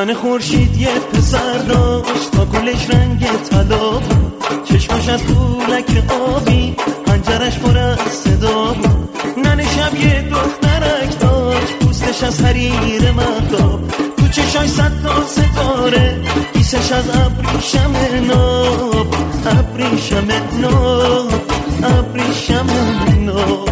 ننه خورشید یه پسر داشت تا گلش رنگ طلا بود، چشماش از پولک آبی، پنجرش پر از صدا بود. ننه شب یه دخترک داشت، پوستش از حریر مهتاب، تو چشاش 100 تا ستاره، کیسش از ابریشم ناب، ابریشم ناب، ابریشم ناب.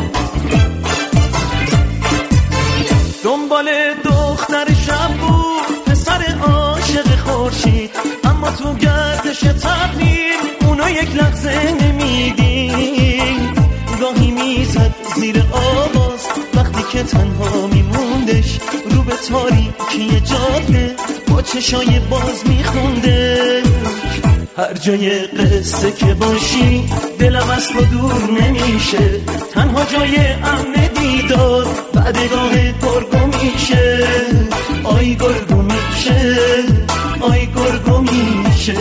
دنبال دختر شب بود پسر عاشق خورشید، اما تو گردش تقدیر اونو یک لحظه نمیدید. گاهی میزد زیر آواز وقتی که تنها میموندش، رو به تاریکی جاده با چشای باز میخونده. هر جای قصه که باشی دلم از تو دور نمیشه، تنها جای امن دیدار بعدگاه گرگو میشه. آی گرگو میشه، آی گرگو میشه.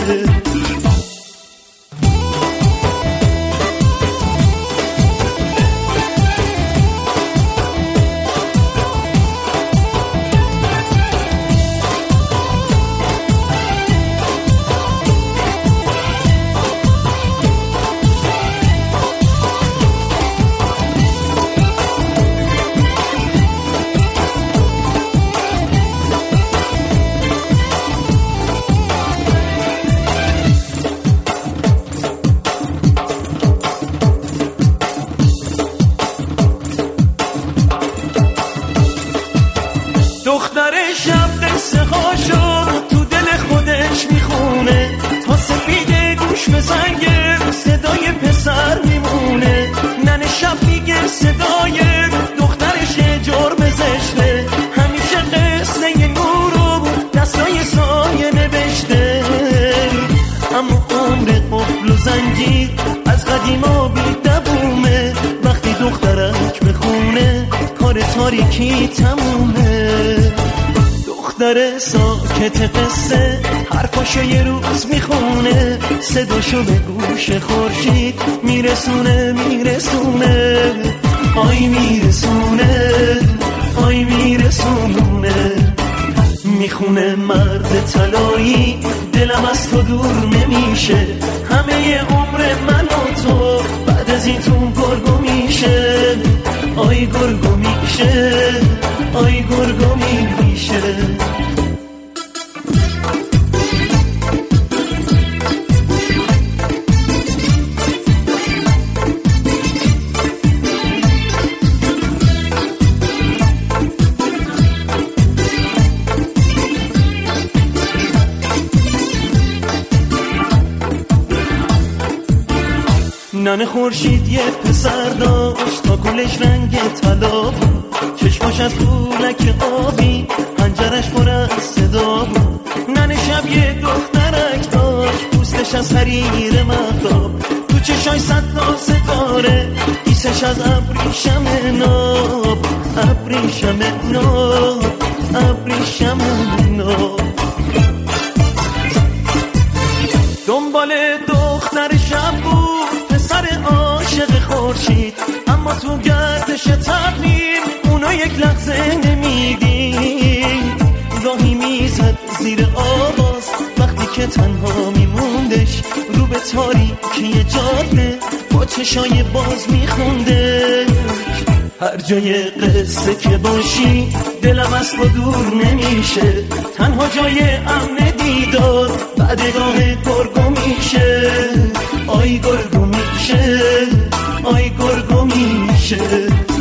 دختر شب قصه هاشو تو دل خودش میخونه، تا سپیده گوش به زنگ صدای پسر میمونه. ننه شب میگه صدای دخترش جرم زشته، همیشه قصه نورو دستای سایه نوشته. اما عمر قفل و زنجیر از قدیما بی دوومه، وقتی دخترک بخونه کار تاریکی تمومه. دختر ساکت قصه حرفاشو یه روز میخونه، صداشو به گوش خورشید میرسونه میرسونه. آی میرسونه، آی میرسونه. میخونه مرد طلایی دلم از تو دور نمیشه، همه عمر من و تو بعد از این تو گرگو میشه. آی گرگو میشه، آی گرگو میشه. ننه خورشید یه پسر داشت تا گلش رنگ طلا بود، چشماش از پولک آبی، پنجرش پر از صدا بود. ننه شب یه دخترک داشت، پوستش از حریر مهتاب، تو چشاش 100 تا ستاره، کیسش از ابریشم ناب، ابریشم ناب، ابریشم ناب. دنبال دختر شب بود پسر عاشق خورشید، اما تو گردش تقدیر اونو یک لحظه نمیدید. گاهی میزد زیر آواز وقتی که تنها میموندش، رو به تاریکی جاده با چشای باز میخونده. هر جای قصه که باشی دلم از تو دور نمیشه، تنها جای امن دیدار بعدگاه گرگو میشه. آی گرگو میشه، آی گرگو میشه.